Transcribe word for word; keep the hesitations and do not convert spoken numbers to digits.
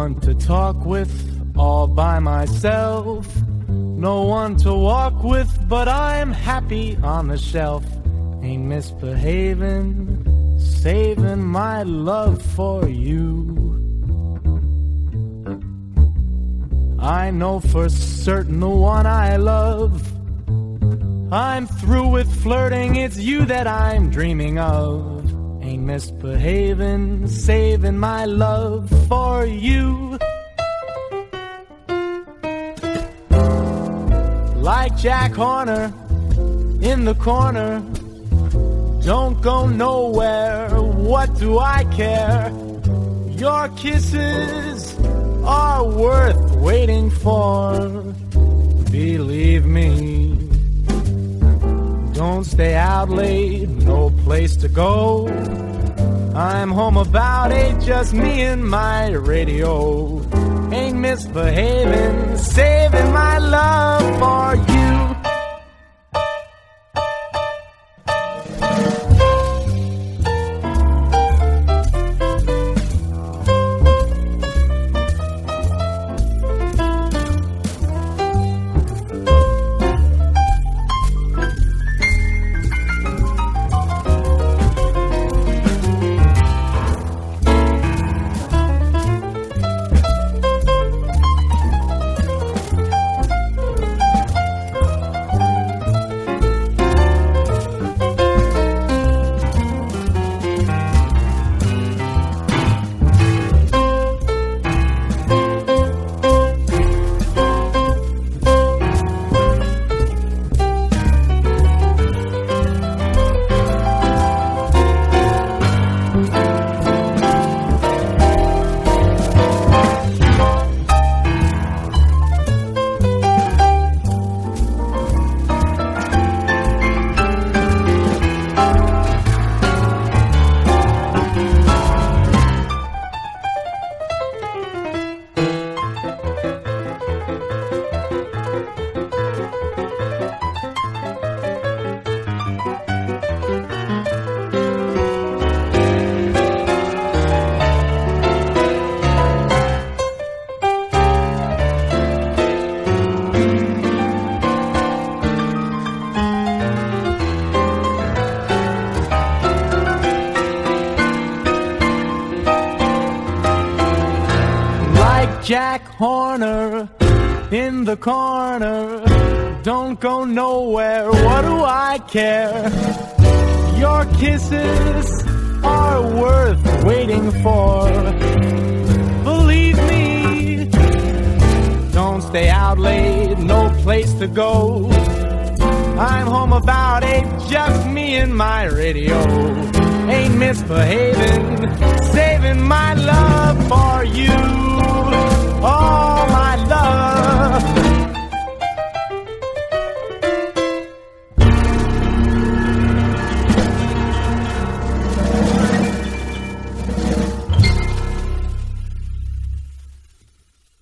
one to talk with, all by myself. No one to walk with, but I'm happy on the shelf. Ain't misbehaving, saving my love for you. I know for certain the one I love. I'm through with flirting, it's you that I'm dreaming of. Ain't misbehaving, saving my love for you. Like Jack Horner in the corner, don't go nowhere, what do I care? Your kisses are worth waiting for, believe me. Don't stay out late, no place to go. I'm home about eight, just me and my radio. Ain't misbehaving, saving my love for you. Jack Horner in the corner, don't go nowhere, what do I care? Your kisses are worth waiting for, believe me. Don't stay out late, no place to go. I'm home about eight, just me and my radio. Ain't misbehaving, saving my love for you. Oh,